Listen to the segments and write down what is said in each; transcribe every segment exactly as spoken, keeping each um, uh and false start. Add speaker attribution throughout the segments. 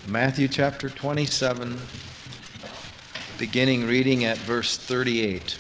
Speaker 1: Matthew chapter twenty-seven, beginning reading at verse thirty-eight.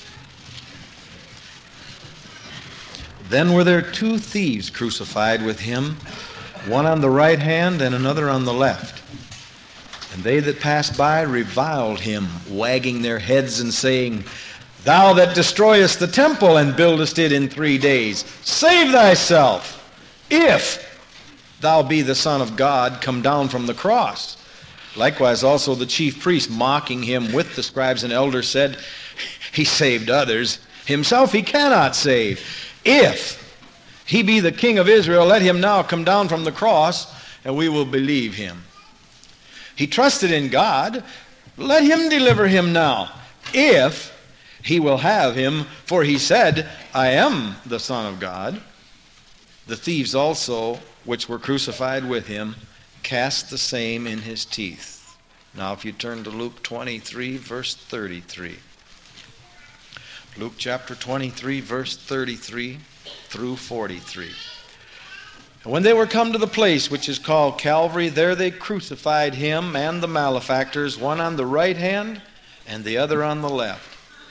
Speaker 1: Then were there two thieves crucified with him, one on the right hand and another on the left. And they that passed by reviled him, wagging their heads and saying, Thou that destroyest the temple and buildest it in three days, save thyself. If thou be the Son of God, come down from the cross. Likewise also the chief priests, mocking him with the scribes and elders, said, He saved others, himself he cannot save. If he be the King of Israel, let him now come down from the cross, and we will believe him. He trusted in God, let him deliver him now, if he will have him, for he said, I am the Son of God. The thieves also, which were crucified with him, cast the same in his teeth. Now if you turn to Luke twenty-three, verse thirty-three. Luke chapter twenty-three, verse thirty-three through forty-three. And when they were come to the place which is called Calvary, there they crucified him and the malefactors, one on the right hand and the other on the left.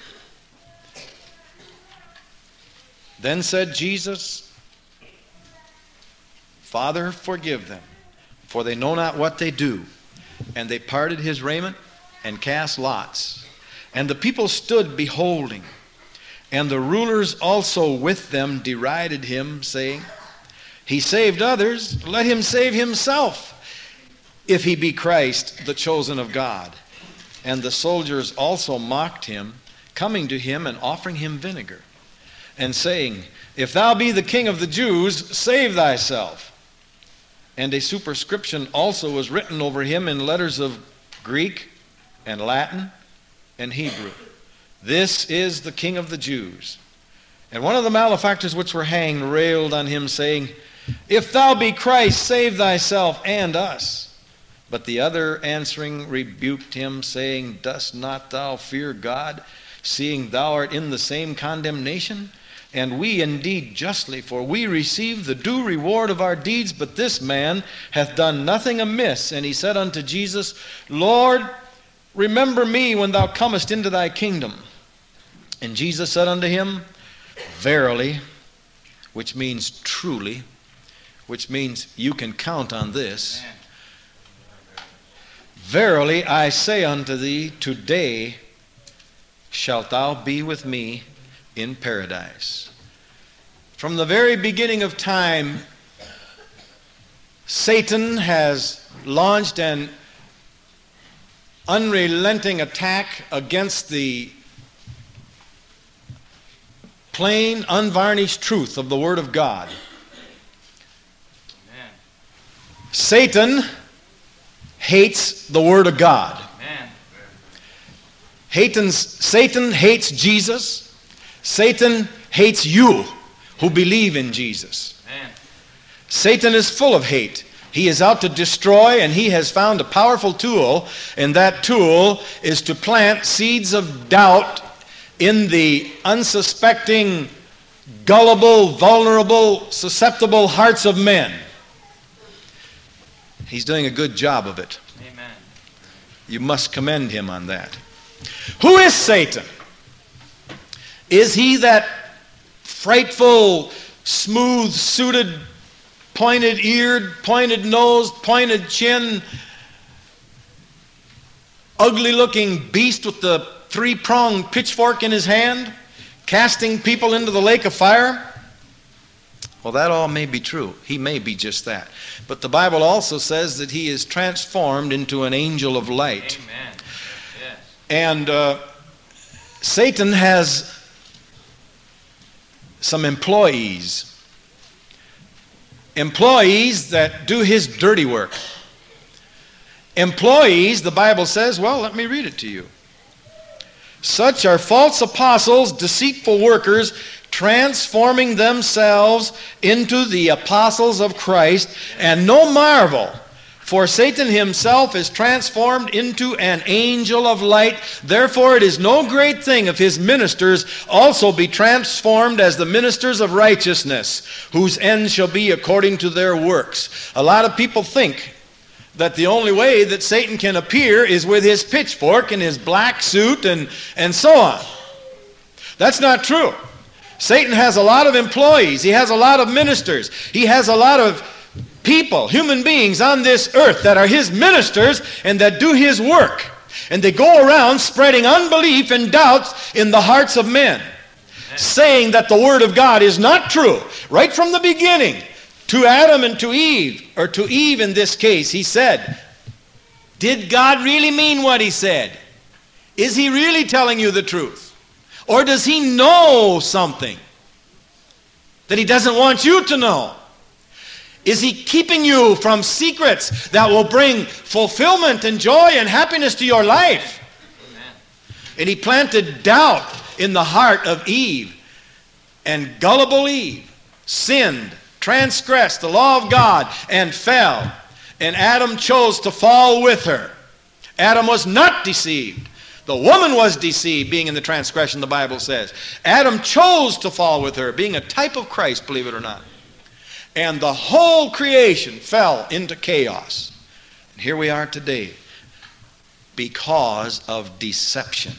Speaker 1: Then said Jesus, Father, forgive them, for they know not what they do. And they parted his raiment and cast lots. And the people stood beholding. And the rulers also with them derided him, saying, He saved others, let him save himself, if he be Christ, the chosen of God. And the soldiers also mocked him, coming to him and offering him vinegar, and saying, If thou be the King of the Jews, save thyself. And a superscription also was written over him in letters of Greek and Latin and Hebrew. This is the King of the Jews. And one of the malefactors which were hanged railed on him, saying, If thou be Christ, save thyself and us. But the other answering rebuked him, saying, Dost not thou fear God, seeing thou art in the same condemnation? And we indeed justly, for we receive the due reward of our deeds, but this man hath done nothing amiss. And he said unto Jesus, Lord, remember me when thou comest into thy kingdom. And Jesus said unto him, Verily, which means truly, which means you can count on this. Verily I say unto thee, today shalt thou be with me in paradise. From the very beginning of time, Satan has launched an unrelenting attack against the plain, unvarnished truth of the Word of God. Amen. Satan hates the Word of God. Amen. Satan's, Satan hates Jesus. Satan hates you who believe in Jesus. Amen. Satan is full of hate. He is out to destroy, and he has found a powerful tool, and that tool is to plant seeds of doubt in the unsuspecting, gullible, vulnerable, susceptible hearts of men. He's doing a good job of it. Amen. You must commend him on that. Who is Satan? Is he that frightful, smooth-suited, pointed-eared, pointed-nosed, pointed chin, ugly-looking beast with the three-pronged pitchfork in his hand, casting people into the lake of fire? Well, that all may be true. He may be just that. But the Bible also says that he is transformed into an angel of light. Amen. Yes. And uh, Satan has some employees. Employees that do his dirty work. Employees, the Bible says, well, let me read it to you. Such are false apostles, deceitful workers, transforming themselves into the apostles of Christ. And no marvel, for Satan himself is transformed into an angel of light. Therefore it is no great thing if his ministers also be transformed as the ministers of righteousness, whose end shall be according to their works. A lot of people think that the only way that Satan can appear is with his pitchfork and his black suit and, and so on. That's not true. Satan has a lot of employees. He has a lot of ministers. He has a lot of people, human beings on this earth that are his ministers and that do his work. And they go around spreading unbelief and doubts in the hearts of men, saying that the Word of God is not true. Right from the beginning, to Adam and to Eve, or to Eve in this case, he said, did God really mean what he said? Is he really telling you the truth? Or does he know something that he doesn't want you to know? Is he keeping you from secrets that will bring fulfillment and joy and happiness to your life? Amen. And he planted doubt in the heart of Eve. And gullible Eve sinned, transgressed the law of God, and fell. And Adam chose to fall with her. Adam was not deceived. The woman was deceived, being in the transgression, the Bible says. Adam chose to fall with her, being a type of Christ, believe it or not. And the whole creation fell into chaos. And here we are today because of deception.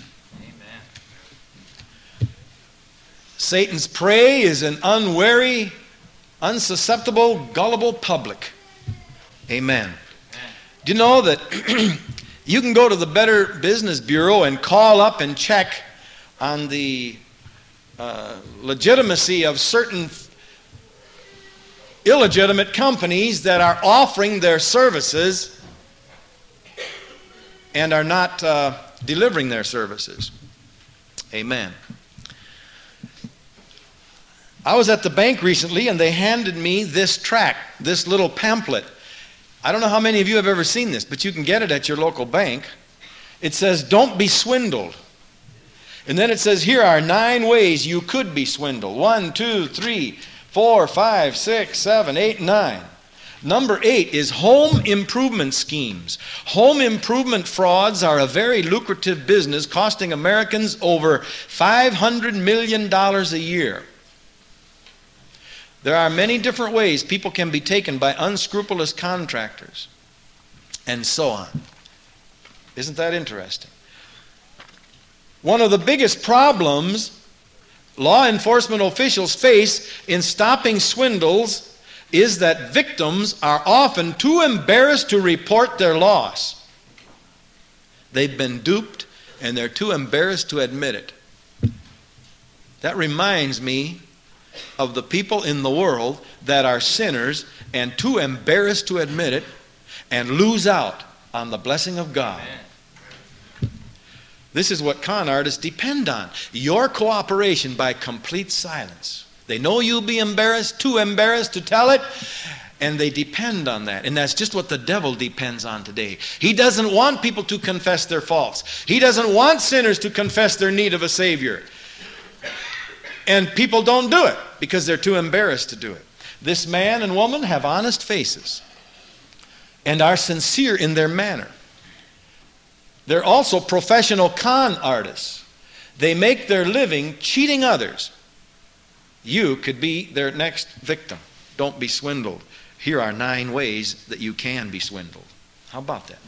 Speaker 1: Amen. Satan's prey is an unwary, unsusceptible, gullible public. Amen. Amen. Do you know that you can go to the Better Business Bureau and call up and check on the uh, legitimacy of certain illegitimate companies that are offering their services and are not uh, delivering their services. Amen. I was at the bank recently and they handed me this tract, this little pamphlet. I don't know how many of you have ever seen this, but you can get it at your local bank. It says, don't be swindled. And then it says, here are nine ways you could be swindled. One, two, three, four, five, six, seven, eight, nine. Number eight is home improvement schemes. Home improvement frauds are a very lucrative business, costing Americans over five hundred million dollars a year. There are many different ways people can be taken by unscrupulous contractors, and so on. Isn't that interesting? One of the biggest problems law enforcement officials face in stopping swindles is that victims are often too embarrassed to report their loss. They've been duped and they're too embarrassed to admit it. That reminds me of the people in the world that are sinners and too embarrassed to admit it and lose out on the blessing of God. This is what con artists depend on. Your cooperation by complete silence. They know you'll be embarrassed, too embarrassed to tell it, and they depend on that. And that's just what the devil depends on today. He doesn't want people to confess their faults. He doesn't want sinners to confess their need of a Savior. And people don't do it because they're too embarrassed to do it. This man and woman have honest faces and are sincere in their manner. They're also professional con artists. They make their living cheating others. You could be their next victim. Don't be swindled. Here are nine ways that you can be swindled. How about that?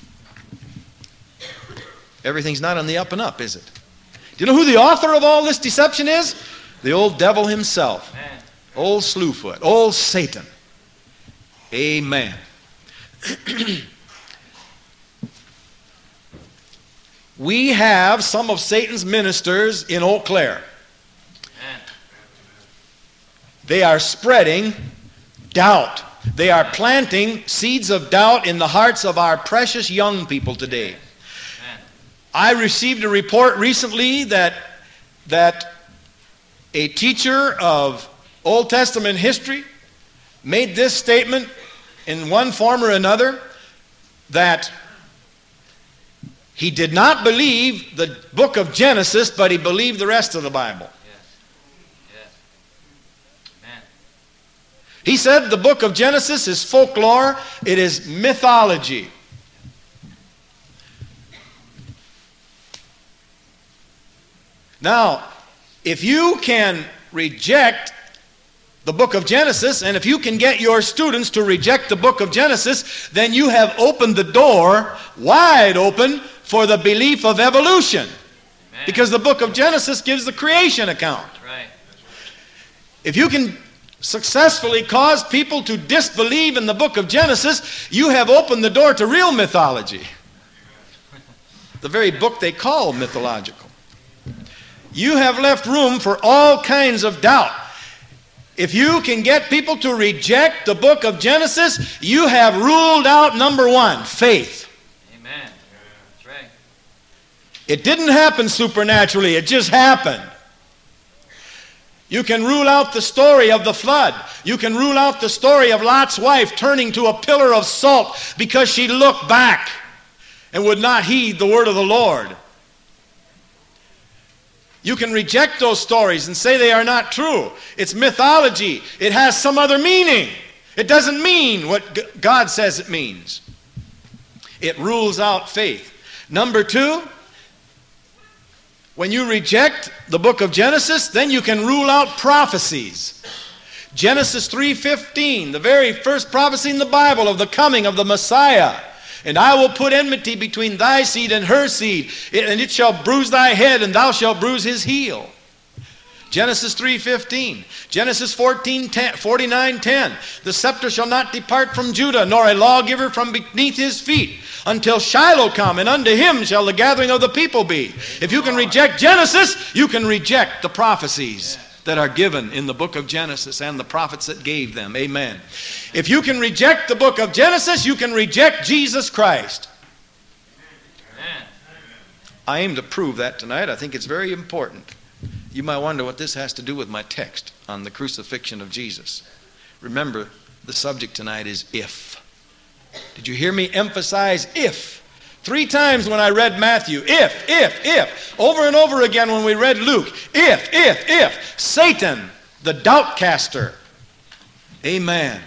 Speaker 1: Everything's not on the up and up, is it? Do you know who the author of all this deception is? The old devil himself. Amen. Old Slewfoot. Old Satan. Amen. We have some of Satan's ministers in Eau Claire. Amen. They are spreading doubt. They are planting seeds of doubt in the hearts of our precious young people today. Amen. I received a report recently that, that a teacher of Old Testament history made this statement in one form or another, that he did not believe the book of Genesis, but he believed the rest of the Bible. Yes. Yes. Amen. He said the book of Genesis is folklore, it is mythology. Now, if you can reject the book of Genesis, and if you can get your students to reject the book of Genesis, then you have opened the door wide open for the belief of evolution.
Speaker 2: Amen.
Speaker 1: Because the book of Genesis gives the creation account.
Speaker 2: Right.
Speaker 1: If you can successfully cause people to disbelieve in the book of Genesis, you have opened the door to real mythology. The very book they call mythological. You have left room for all kinds of doubt. If you can get people to reject the book of Genesis, you have ruled out number one, faith.
Speaker 2: Amen. That's right.
Speaker 1: It didn't happen supernaturally, it just happened. You can rule out the story of the flood. You can rule out the story of Lot's wife turning to a pillar of salt because she looked back and would not heed the word of the Lord. You can reject those stories and say they are not true. It's mythology. It has some other meaning. It doesn't mean what God says it means. It rules out faith. Number two, when you reject the book of Genesis, then you can rule out prophecies. Genesis three fifteen, the very first prophecy in the Bible of the coming of the Messiah. And I will put enmity between thy seed and her seed, and it shall bruise thy head, and thou shalt bruise his heel. Genesis three fifteen. Genesis fourteen forty-nine ten. The scepter shall not depart from Judah, nor a lawgiver from beneath his feet, until Shiloh come, and unto him shall the gathering of the people be. If you can reject Genesis, you can reject the prophecies that are given in the book of Genesis and the prophets that gave them. Amen. If you can reject the book of Genesis, you can reject Jesus Christ.
Speaker 2: Amen.
Speaker 1: I aim to prove that tonight. I think it's very important. You might wonder what this has to do with my text on the crucifixion of Jesus. Remember, the subject tonight is if. Did you hear me emphasize if? Three times when I read Matthew, if, if, if. Over and over again when we read Luke, if, if, if. Satan, the doubt caster. Amen.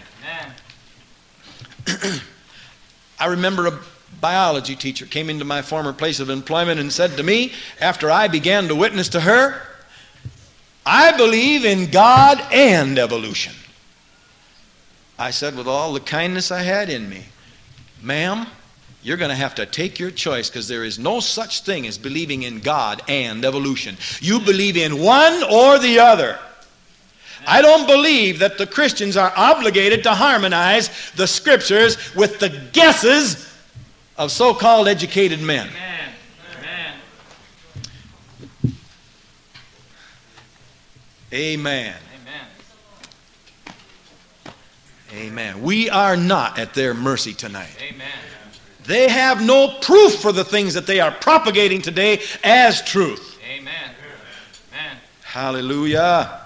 Speaker 2: Amen.
Speaker 1: I remember a biology teacher came into my former place of employment and said to me, after I began to witness to her, I believe in God and evolution. I said with all the kindness I had in me, ma'am, you're going to have to take your choice, because there is no such thing as believing in God and evolution. You believe in one or the other. I don't believe that the Christians are obligated to harmonize the scriptures with the guesses of so-called educated men.
Speaker 2: Amen. Amen.
Speaker 1: Amen.
Speaker 2: Amen.
Speaker 1: Amen. We are not at their mercy tonight.
Speaker 2: Amen.
Speaker 1: They have no proof for the things that they are propagating today as truth.
Speaker 2: Amen. Amen.
Speaker 1: Hallelujah.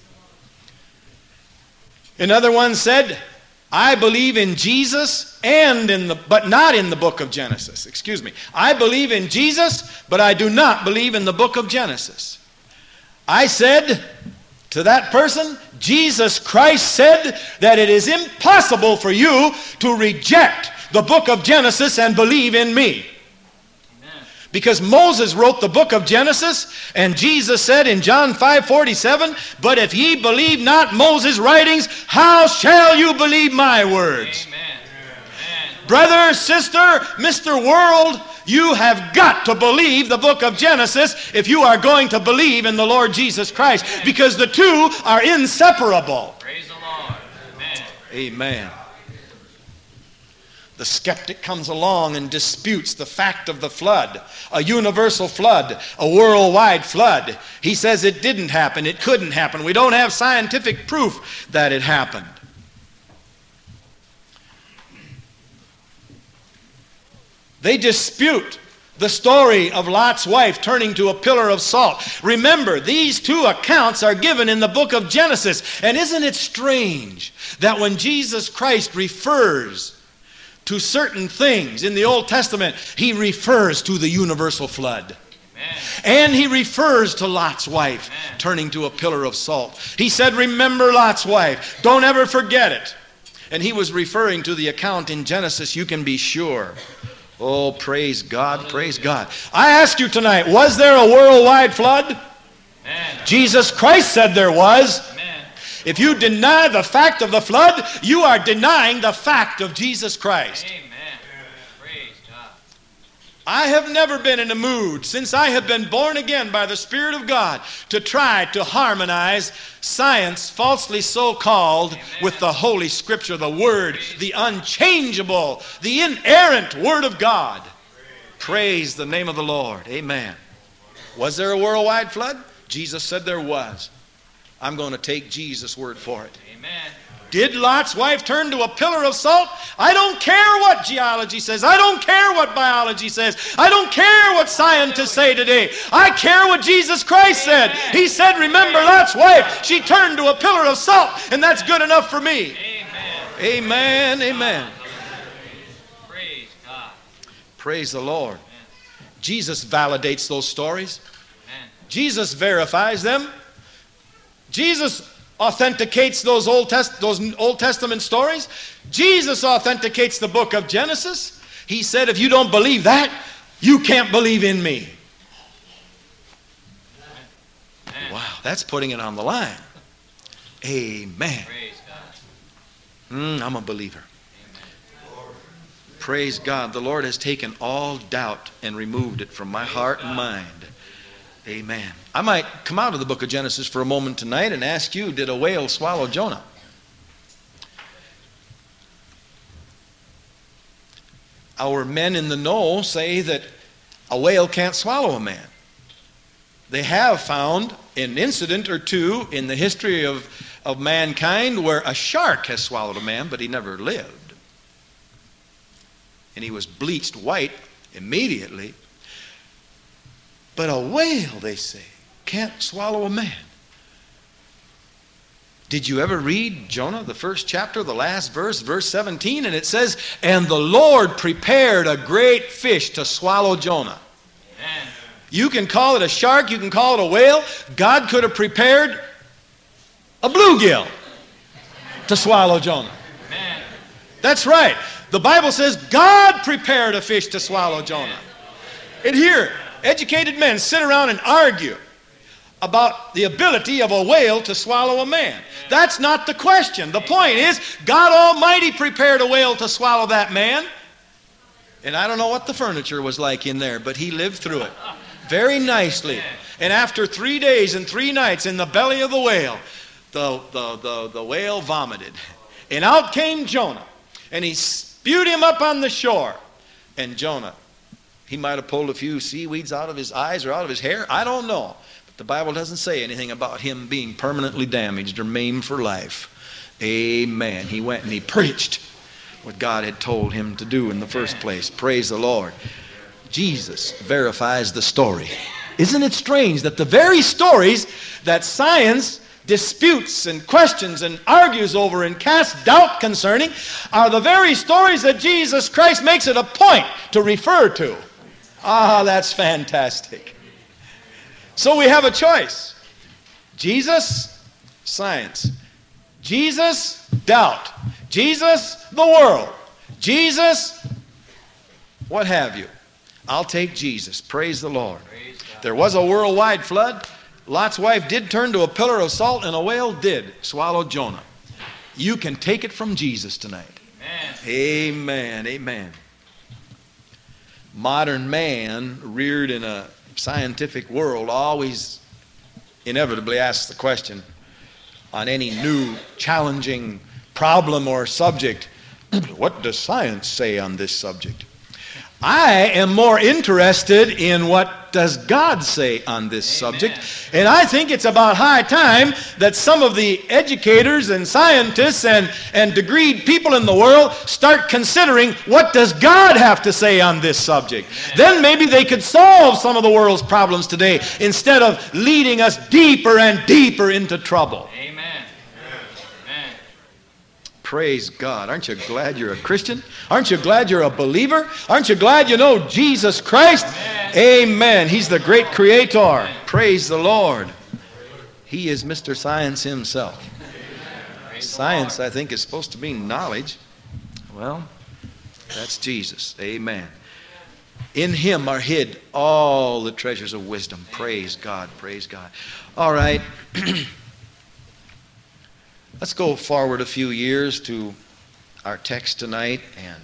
Speaker 1: Another one said, I believe in Jesus and in the, but not in the book of Genesis. Excuse me. I believe in Jesus, but I do not believe in the book of Genesis. I said to that person, Jesus Christ said that it is impossible for you to reject the book of Genesis and believe in me.
Speaker 2: Amen.
Speaker 1: Because Moses wrote the book of Genesis, and Jesus said in John five forty-seven, but if ye believe not Moses' writings, how shall you believe my words?
Speaker 2: Amen. Amen.
Speaker 1: Brother, sister, Mister World, you have got to believe the book of Genesis if you are going to believe in the Lord Jesus Christ, because the two are inseparable.
Speaker 2: Praise the Lord. Amen.
Speaker 1: Amen. The skeptic comes along and disputes the fact of the flood, a universal flood, a worldwide flood. He says it didn't happen, it couldn't happen. We don't have scientific proof that it happened. They dispute the story of Lot's wife turning to a pillar of salt. Remember, these two accounts are given in the book of Genesis. And isn't it strange that when Jesus Christ refers to certain things in the Old Testament, he refers to the universal flood.
Speaker 2: Amen.
Speaker 1: And he refers to Lot's wife
Speaker 2: Amen.
Speaker 1: turning to a pillar of salt. He said, remember Lot's wife. Don't ever forget it. And he was referring to the account in Genesis, you can be sure. Oh, praise God,
Speaker 2: Hallelujah.
Speaker 1: praise God. I ask you tonight, was there a worldwide flood?
Speaker 2: Amen.
Speaker 1: Jesus Christ said there was.
Speaker 2: Amen.
Speaker 1: If you deny the fact of the flood, you are denying the fact of Jesus Christ.
Speaker 2: Amen. Praise God.
Speaker 1: I have never been in a mood since I have been born again by the Spirit of God to try to harmonize science, falsely so called, with the Holy Scripture, the Word, the unchangeable, the inerrant Word of God. Praise the name of the Lord. Amen. Was there a worldwide flood? Jesus said there was. I'm going to take Jesus' word for it.
Speaker 2: Amen.
Speaker 1: Did Lot's wife turn to a pillar of salt? I don't care what geology says. I don't care what biology says. I don't care what scientists say today. I care what Jesus Christ said. He said, remember Lot's wife. She turned to a pillar of salt, and that's good enough for me. Amen. Amen. Amen.
Speaker 2: Praise God.
Speaker 1: Praise the Lord. Jesus validates those stories.
Speaker 2: Amen.
Speaker 1: Jesus verifies them. Jesus authenticates those Old, Test- those Old Testament stories. Jesus authenticates the book of Genesis. He said, if you don't believe that, you can't believe in me.
Speaker 2: Amen.
Speaker 1: Wow, that's putting it on the line. Amen.
Speaker 2: Praise God.
Speaker 1: Mm, I'm a believer.
Speaker 2: Amen.
Speaker 1: Praise God. The Lord has taken all doubt and removed it from my heart and mind. Amen. I might come out of the book of Genesis for a moment tonight and ask you, did a whale swallow Jonah? Our men in the know say that a whale can't swallow a man. They have found an incident or two in the history of, of mankind where a shark has swallowed a man, but he never lived. And he was bleached white immediately. But a whale, they say, can't swallow a man. Did you ever read Jonah, the first chapter, the last verse, verse seventeen? And it says, and the Lord prepared a great fish to swallow Jonah.
Speaker 2: Amen.
Speaker 1: You can call it a shark, you can call it a whale. God could have prepared a bluegill to swallow Jonah.
Speaker 2: Amen.
Speaker 1: That's right. The Bible says God prepared a fish to swallow Jonah. And here, educated men sit around and argue about the ability of a whale to swallow a man. That's not the question. The point is, God Almighty prepared a whale to swallow that man. And I don't know what the furniture was like in there, but he lived through it very nicely. And after three days and three nights in the belly of the whale, the, the, the, the whale vomited. And out came Jonah. And he spewed him up on the shore. And Jonah, he might have pulled a few seaweeds out of his eyes or out of his hair. I don't know. But the Bible doesn't say anything about him being permanently damaged or maimed for life. Amen. He went and he preached what God had told him to do in the first place. Praise the Lord. Jesus verifies the story. Isn't it strange that the very stories that science disputes and questions and argues over and casts doubt concerning are the very stories that Jesus Christ makes it a point to refer to? Ah, that's fantastic. So we have a choice. Jesus, science. Jesus, doubt. Jesus, the world. Jesus, what have you. I'll take Jesus. Praise the Lord.
Speaker 2: Praise God.
Speaker 1: There was a worldwide flood. Lot's wife did turn to a pillar of salt, and a whale did swallow Jonah. You can take it from Jesus tonight.
Speaker 2: Amen.
Speaker 1: Amen. Amen. Modern man, reared in a scientific world, always inevitably asks the question on any new challenging problem or subject, what does science say on this subject? I am more interested in what does God say on this subject. And I think it's about high time that some of the educators and scientists and, and degreed people in the world start considering what does God have to say on this subject. Then maybe they could solve some of the world's problems today instead of leading us deeper and deeper into trouble.
Speaker 2: Amen.
Speaker 1: Praise God. Aren't you glad you're a Christian? Aren't you glad you're a believer? Aren't you glad you know Jesus Christ? Amen. Amen. He's the great creator. Amen. Praise the Lord. He is Mister Science himself. Amen. Science, I think, is supposed to mean knowledge. Well, that's Jesus. Amen. In him are hid all the treasures of wisdom. Praise God. Praise God. All right. Let's go forward a few years to our text tonight, and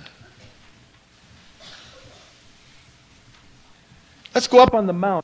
Speaker 1: let's go up on the mount.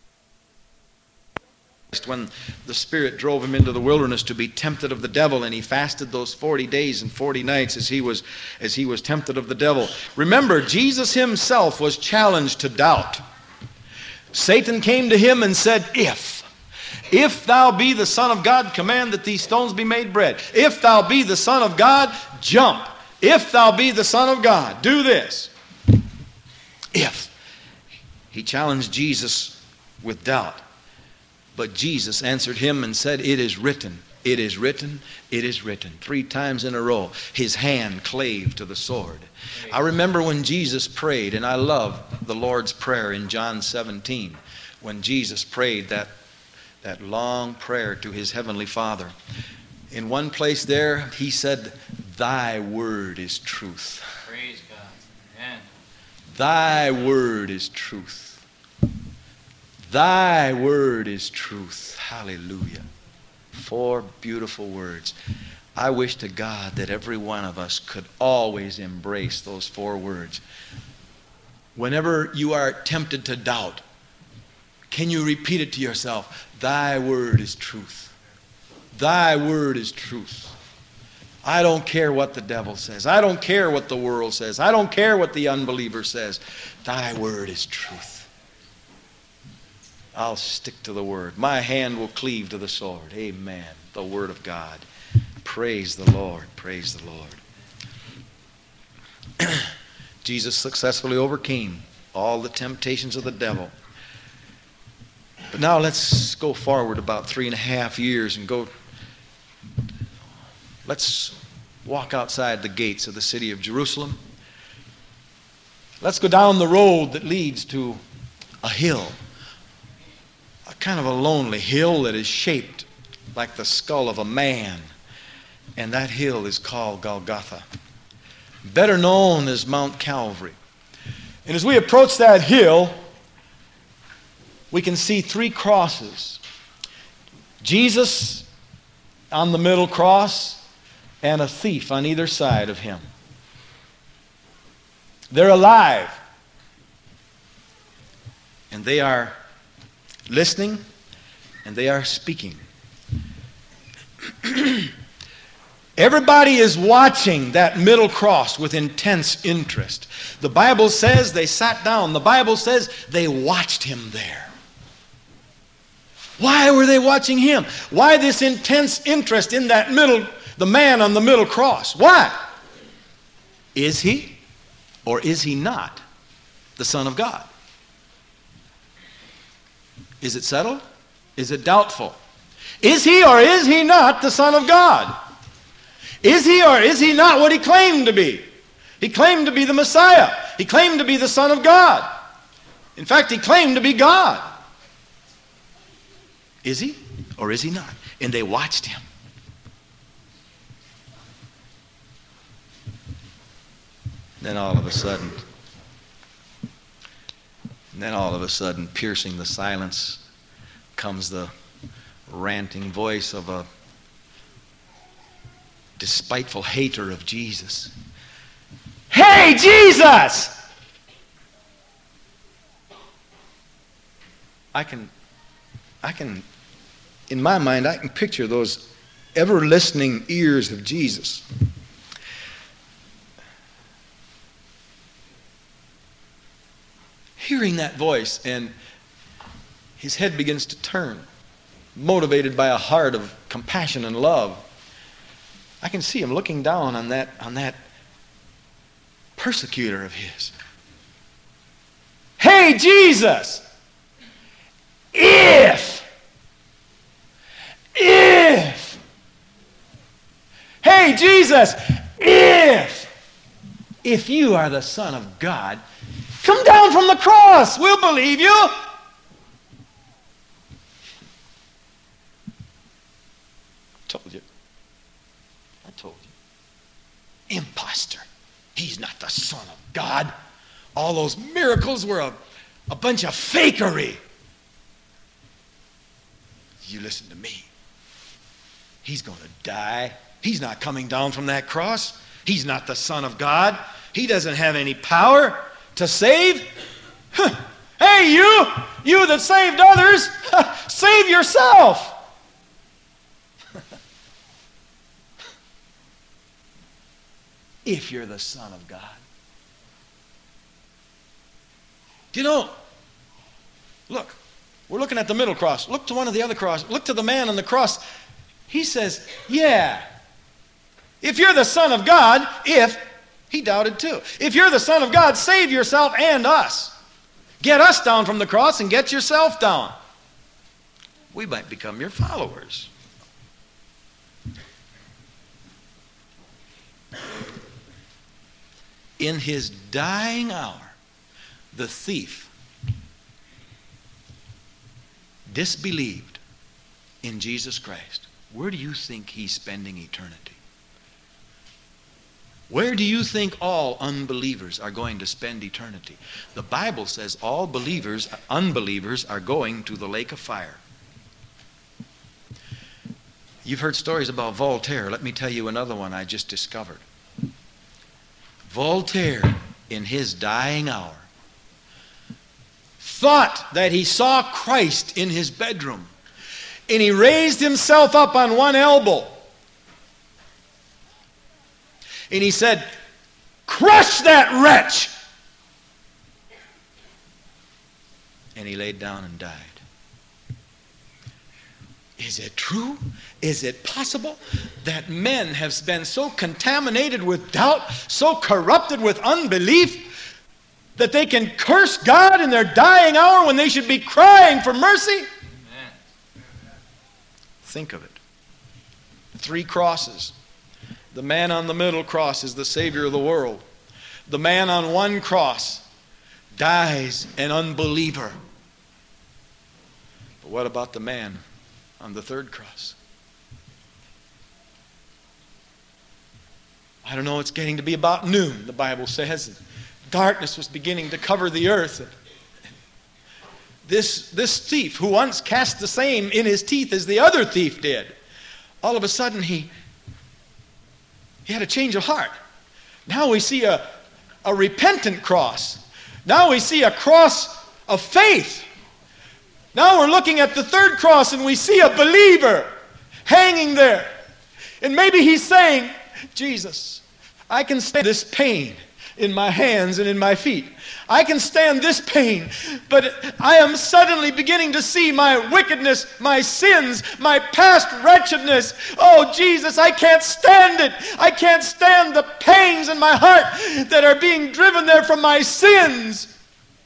Speaker 1: When the Spirit drove him into the wilderness to be tempted of the devil, and he fasted those forty days and forty nights as he was as he was tempted of the devil. Remember, Jesus himself was challenged to doubt. Satan came to him and said, If, if thou be the Son of God, command that these stones be made bread. If thou be the Son of God, jump. If thou be the Son of God, do this. If. He challenged Jesus with doubt. But Jesus answered him and said, It is written, it is written, it is written. Three times in a row, his hand clave to the sword. I remember when Jesus prayed, and I love the Lord's Prayer in John seventeen, when Jesus prayed that, that long prayer to his heavenly Father. In one place there, he said, Thy word is truth.
Speaker 2: Praise God. Amen.
Speaker 1: Thy word is truth. Thy word is truth. Hallelujah. Four beautiful words. I wish to God that every one of us could always embrace those four words. Whenever you are tempted to doubt, can you repeat it to yourself? Thy word is truth. Thy word is truth. I don't care what the devil says. I don't care what the world says. I don't care what the unbeliever says. Thy word is truth. I'll stick to the word. My hand will cleave to the sword. Amen. The word of God. Praise the Lord. Praise the Lord. Jesus successfully overcame all the temptations of the devil. But now let's go forward about three and a half years and go. Let's walk outside the gates of the city of Jerusalem. Let's go down the road that leads to a hill. A kind of a lonely hill that is shaped like the skull of a man. And that hill is called Golgotha, better known as Mount Calvary. And as we approach that hill, we can see three crosses. Jesus on the middle cross and a thief on either side of him. They're alive. And they are listening, and they are speaking. Everybody is watching that middle cross with intense interest. The Bible says they sat down. The Bible says they watched him there. Why were they watching him? Why this intense interest in that middle, the man on the middle cross? Why? Is he or is he not the Son of God? Is it settled? Is it doubtful? Is he or is he not the Son of God? Is he or is he not what he claimed to be? He claimed to be the Messiah. He claimed to be the Son of God. In fact, he claimed to be God. Is he or is he not? And they watched him. Then all of a sudden, then all of a sudden, piercing the silence, comes the ranting voice of a despiteful hater of Jesus. Hey, Jesus! I can, I can, in my mind, I can picture those ever-listening ears of Jesus. Hearing that voice, and his head begins to turn, motivated by a heart of compassion and love. I can see him looking down on that, on that persecutor of his. Hey, Jesus! If, if, hey, Jesus, if, if you are the Son of God, come down from the cross. We'll believe you. Told you. I told you. Imposter. He's not the Son of God. All those miracles were a, a bunch of fakery. You listen to me. He's going to die. He's not coming down from that cross. He's not the Son of God. He doesn't have any power to save. Huh. Hey, you, you that saved others, save yourself. If you're the Son of God. Do you know, look, we're looking at the middle cross. Look to one of the other crosses. Look to the man on the cross. He says, yeah, if you're the Son of God, if, he doubted too. If you're the Son of God, save yourself and us. Get us down from the cross and get yourself down. We might become your followers. In his dying hour, the thief disbelieved in Jesus Christ. Where do you think he's spending eternity? Where do you think all unbelievers are going to spend eternity? The Bible says all believers, unbelievers are going to the lake of fire. You've heard stories about Voltaire. Let me tell you another one I just discovered. Voltaire, in his dying hour, thought that he saw Christ in his bedroom. And he raised himself up on one elbow. And he said, crush that wretch! And he laid down and died. Is it true? Is it possible that men have been so contaminated with doubt, so corrupted with unbelief, that they can curse God in their dying hour when they should be crying for mercy? Amen. Think of it. Three crosses. The man on the middle cross is the Savior of the world. The man on one cross dies an unbeliever. But what about the man on the third cross? I don't know, it's getting to be about noon, the Bible says. Darkness was beginning to cover the earth. This, this thief, who once cast the same in his teeth as the other thief did, all of a sudden he, he had a change of heart. Now we see a, a repentant cross. Now we see a cross of faith. Now we're looking at the third cross and we see a believer hanging there. And maybe he's saying, Jesus, I can stand this pain in my hands and in my feet. I can stand this pain, but I am suddenly beginning to see my wickedness, my sins, my past wretchedness. Oh, Jesus, I can't stand it. I can't stand the pains in my heart that are being driven there from my sins.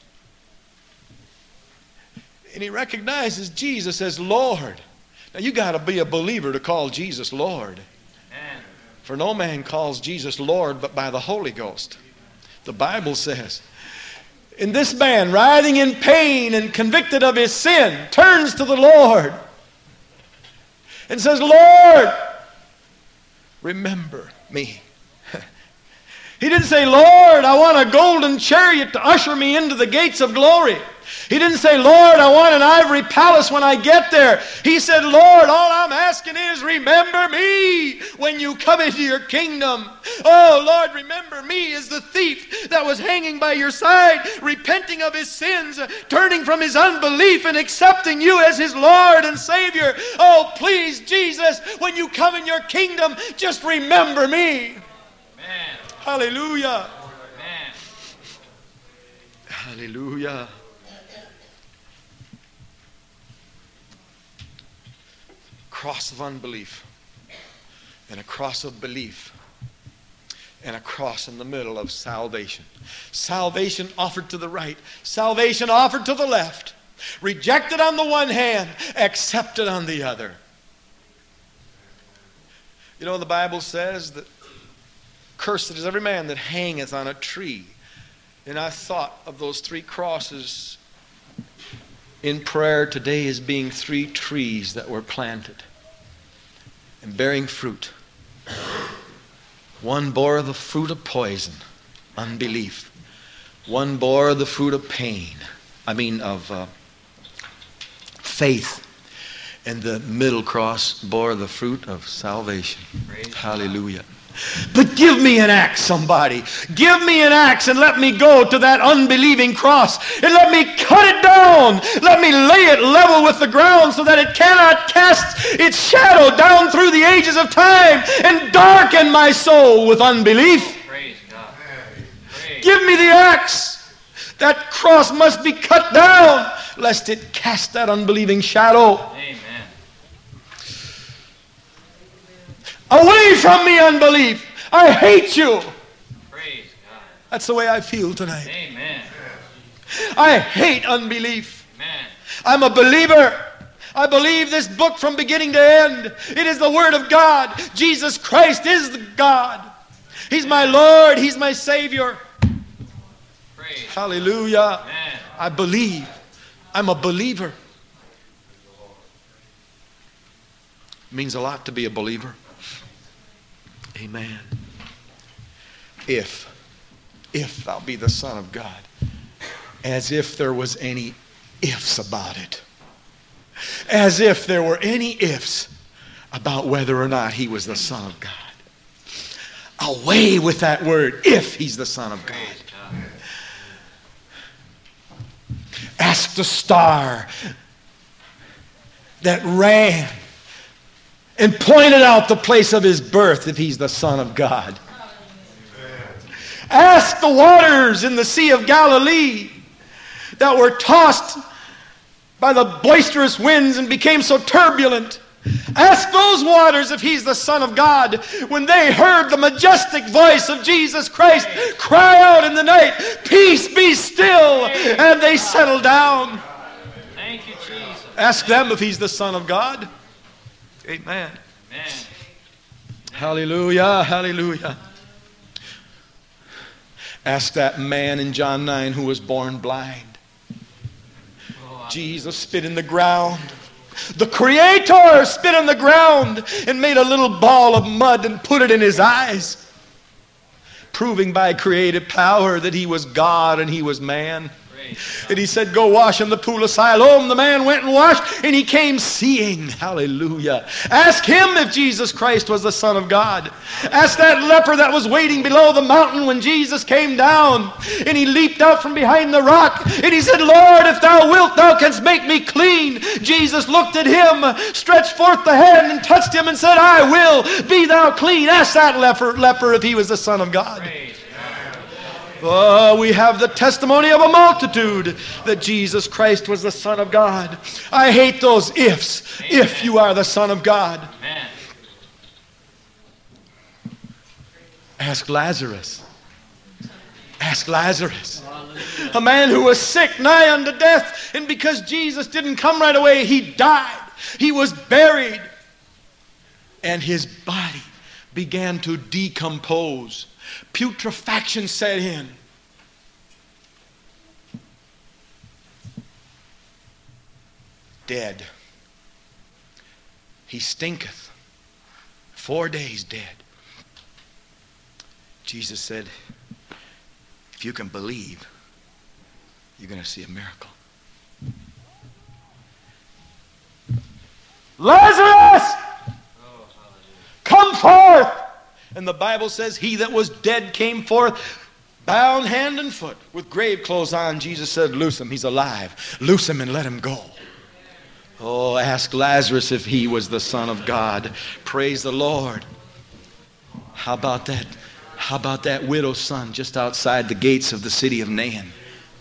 Speaker 1: And he recognizes Jesus as Lord. Now, you got to be a believer to call Jesus Lord. Amen. For no man calls Jesus Lord but by the Holy Ghost. The Bible says, and this man, writhing in pain and convicted of his sin, turns to the Lord and says, Lord, remember me. He didn't say, Lord, I want a golden chariot to usher me into the gates of glory. He didn't say, Lord, I want an ivory palace when I get there. He said, Lord, all I'm asking is remember me when you come into your kingdom. Oh, Lord, remember me as the thief that was hanging by your side, repenting of his sins, turning from his unbelief and accepting you as his Lord and Savior. Oh, please, Jesus, when you come in your kingdom, just remember me. Amen. Hallelujah. Amen. Hallelujah. Cross of unbelief and a cross of belief and a cross in the middle of salvation. Salvation offered to the right, salvation offered to the left, rejected on the one hand, accepted on the other. You know, the Bible says that cursed is every man that hangeth on a tree. And I thought of those three crosses in prayer today as being three trees that were planted and bearing fruit. One bore the fruit of poison, unbelief. One bore the fruit of pain, I mean of uh, faith. And the middle cross bore the fruit of salvation.
Speaker 2: Praise
Speaker 1: Hallelujah. But give me an axe, somebody. Give me an axe and let me go to that unbelieving cross and let me cut it down. Let me lay it level with the ground so that it cannot cast its shadow down through the ages of time and darken my soul with unbelief.
Speaker 2: Praise God. Praise.
Speaker 1: Give me the axe. That cross must be cut down lest it cast that unbelieving shadow.
Speaker 2: Amen.
Speaker 1: Away from me, unbelief. I hate you.
Speaker 2: Praise God.
Speaker 1: That's the way I feel tonight.
Speaker 2: Amen.
Speaker 1: I hate unbelief.
Speaker 2: Amen.
Speaker 1: I'm a believer. I believe this book from beginning to end. It is the Word of God. Jesus Christ is the God. He's my Lord. He's my Savior.
Speaker 2: Praise.
Speaker 1: Hallelujah.
Speaker 2: Amen.
Speaker 1: I believe. I'm a believer. It means a lot to be a believer. Amen. If, if thou be the Son of God. As if there was any ifs about it. As if there were any ifs about whether or not he was the Son of God. Away with that word, if he's the Son of God. Ask the star that ran and pointed out the place of his birth if he's the Son of God. Ask the waters in the Sea of Galilee that were tossed by the boisterous winds and became so turbulent. Ask those waters if he's the Son of God when they heard the majestic voice of Jesus Christ cry out in the night, "Peace, be still," and they settled down.
Speaker 2: Thank you, Jesus.
Speaker 1: Ask them if he's the Son of God. Amen.
Speaker 2: Amen.
Speaker 1: Hallelujah, hallelujah. Ask that man in John nine who was born blind. Jesus spit in the ground. The Creator spit in the ground and made a little ball of mud and put it in his eyes, proving by creative power that he was God and he was man. And he said, "Go wash in the pool of Siloam." The man went and washed, and he came seeing. Hallelujah. Ask him if Jesus Christ was the Son of God. Ask that leper that was waiting below the mountain when Jesus came down, and he leaped out from behind the rock, and he said, "Lord, if thou wilt, thou canst make me clean." Jesus looked at him, stretched forth the hand, and touched him and said, "I will, be thou clean." Ask that leper, leper if he was the Son of God.
Speaker 2: Praise.
Speaker 1: Oh, we have the testimony of a multitude that Jesus Christ was the Son of God. I hate those ifs.
Speaker 2: Amen.
Speaker 1: If you are the Son of God.
Speaker 2: Amen.
Speaker 1: Ask Lazarus. Ask Lazarus. A man who was sick, nigh unto death, and because Jesus didn't come right away, he died. He was buried. And his body began to decompose. Putrefaction set in. Dead. He stinketh. Four days dead. Jesus said, if you can believe, you're going to see a miracle. Lazarus!
Speaker 2: Oh, hallelujah.
Speaker 1: Come forth! And the Bible says, he that was dead came forth, bound hand and foot, with grave clothes on. Jesus said, loose him, he's alive. Loose him and let him go. Oh, ask Lazarus if he was the Son of God. Praise the Lord. How about that? How about that widow's son just outside the gates of the city of Nain?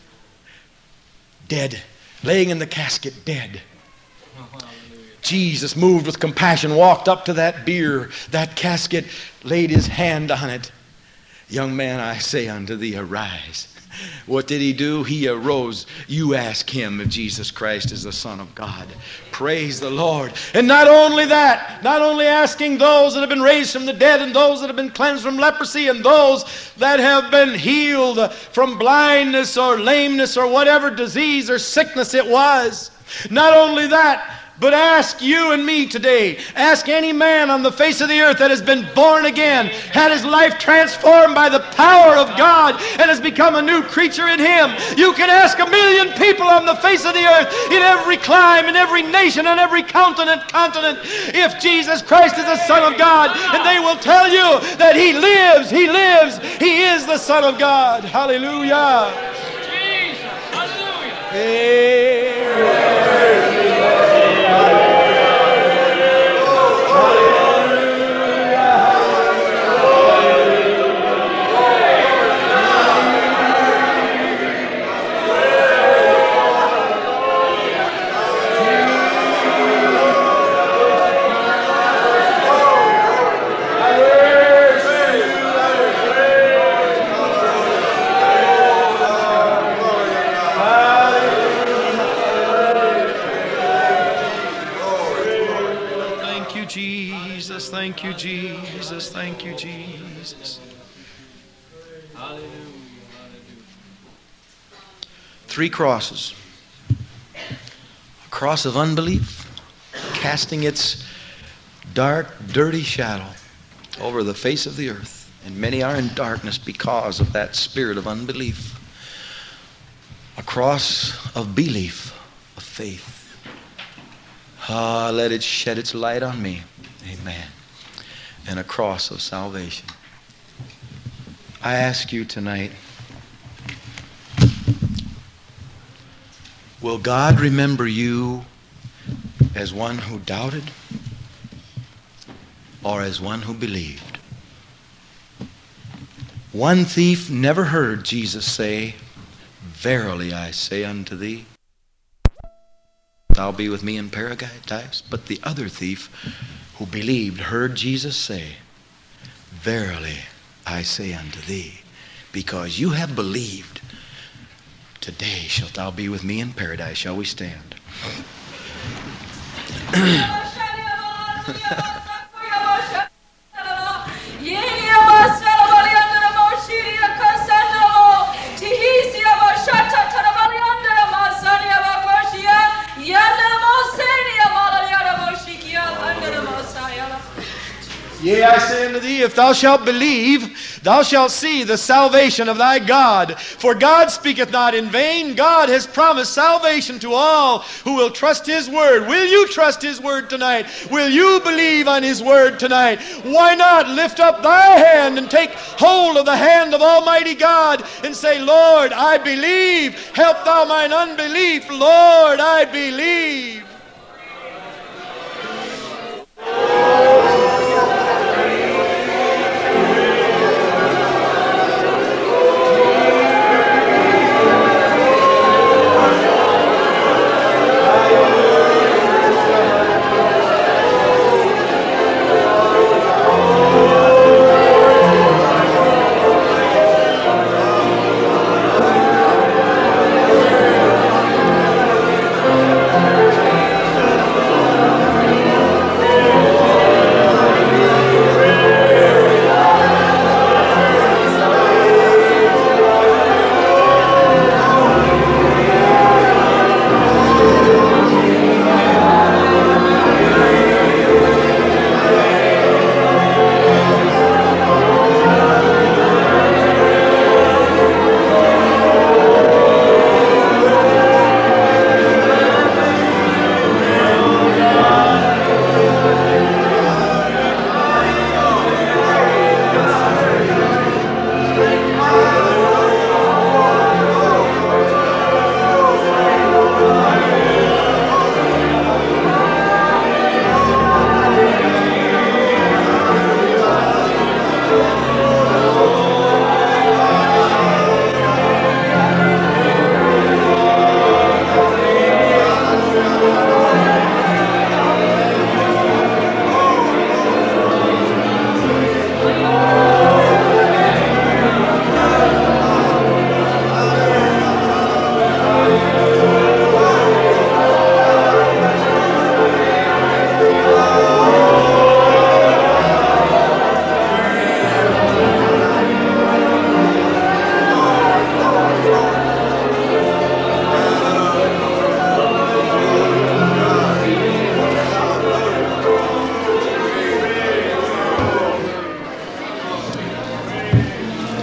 Speaker 1: Dead, laying in the casket, dead. Jesus, moved with compassion, walked up to that bier, that casket, laid his hand on it. Young man, I say unto thee, arise. What did he do? He arose. You ask him if Jesus Christ is the Son of God. Praise the Lord. And not only that, not only asking those that have been raised from the dead and those that have been cleansed from leprosy and those that have been healed from blindness or lameness or whatever disease or sickness it was. Not only that, But ask you and me today, ask any man on the face of the earth that has been born again, had his life transformed by the power of God, and has become a new creature in Him. You can ask a million people on the face of the earth, in every clime, in every nation, on every continent, continent, if Jesus Christ is the Son of God, and they will tell you that He lives, He lives, He is the Son of God. Hallelujah.
Speaker 2: Jesus. Hallelujah.
Speaker 1: Amen. Thank you, Jesus. Thank you, Jesus.
Speaker 2: Hallelujah.
Speaker 1: Three crosses. A cross of unbelief, casting its dark, dirty shadow over the face of the earth. And many are in darkness because of that spirit of unbelief. A cross of belief, of faith. Ah, let it shed its light on me. Amen. And a cross of salvation. I ask you tonight, will God remember you as one who doubted or as one who believed? One thief never heard Jesus say, "Verily I say unto thee, thou be with me in paradise." But the other thief who believed heard Jesus say, "Verily I say unto thee, because you have believed, today shalt thou be with me in paradise." Shall we stand? Yea, I say unto thee, if thou shalt believe, thou shalt see the salvation of thy God. For God speaketh not in vain. God has promised salvation to all who will trust His word. Will you trust His word tonight? Will you believe on His word tonight? Why not lift up thy hand and take hold of the hand of Almighty God and say, "Lord, I believe. Help thou mine unbelief. Lord, I believe."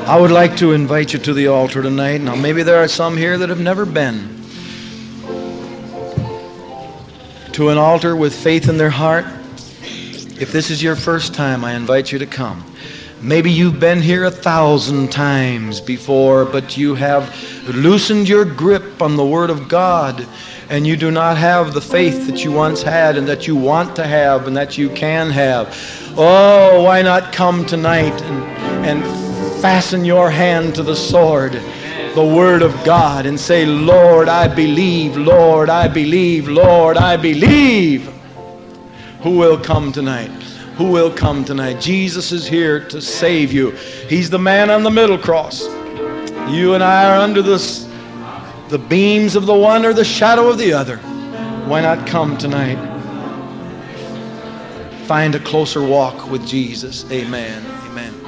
Speaker 1: I would like to invite you to the altar tonight. Now, maybe there are some here that have never been to an altar with faith in their heart. If this is your first time, I invite you to come. Maybe you've been here a thousand times before, but you have loosened your grip on the Word of God, and you do not have the faith that you once had and that you want to have and that you can have. Oh, why not come tonight and, and fasten your hand to the sword, the Word of God, and say, Lord, I believe, Lord, I believe, Lord, I believe. Who will come tonight? Who will come tonight? Jesus is here to save you. He's the man on the middle cross. You and I are under this, the beams of the one or the shadow of the other. Why not come tonight? Find a closer walk with Jesus. Amen. Amen.